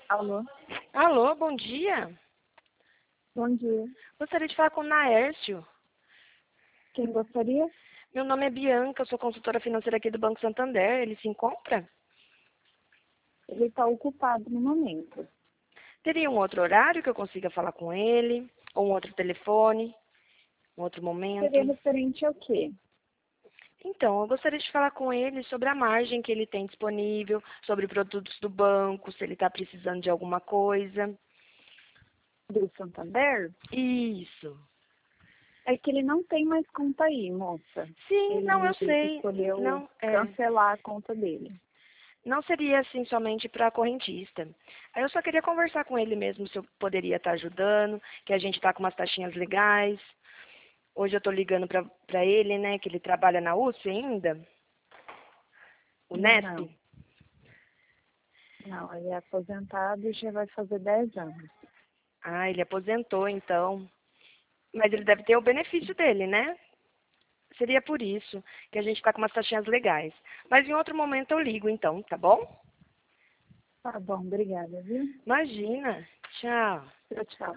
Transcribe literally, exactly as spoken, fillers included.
Alô? Alô, bom dia. Bom dia. Gostaria de falar com o Naércio. Quem gostaria? Meu nome é Bianca, eu sou consultora financeira aqui do Banco Santander. Ele se encontra? Ele está ocupado no momento. Teria um outro horário que eu consiga falar com ele? Ou um outro telefone? Um outro momento? Seria referente ao quê? Então, eu gostaria de falar com ele sobre a margem que ele tem disponível, sobre produtos do banco, se ele está precisando de alguma coisa. Do Santander? Isso. É que ele não tem mais conta aí, moça. Sim, Ele não, eu sei. escolheu Não, é. cancelar a conta dele. Não seria assim somente para correntista. Aí eu só queria conversar com ele mesmo se eu poderia estar ajudando, que a gente está com umas taxinhas legais. Hoje eu estou ligando para ele, né, que ele trabalha na U S P ainda, o Não, Nesp. não, ele é aposentado e já vai fazer dez anos. Ah, ele aposentou então. Mas ele deve ter o benefício dele, né? Seria por isso que a gente está com umas taxinhas legais. Mas em outro momento eu ligo então, tá bom? Tá bom, obrigada, viu? Imagina. Tchau. Tchau, tchau.